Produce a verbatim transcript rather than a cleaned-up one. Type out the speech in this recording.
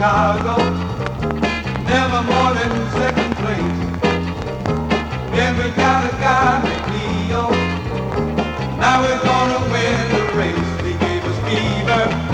Chicago, never more than second place. Then we got a guy named Leo. Now we're gonna win the race. He gave us fever.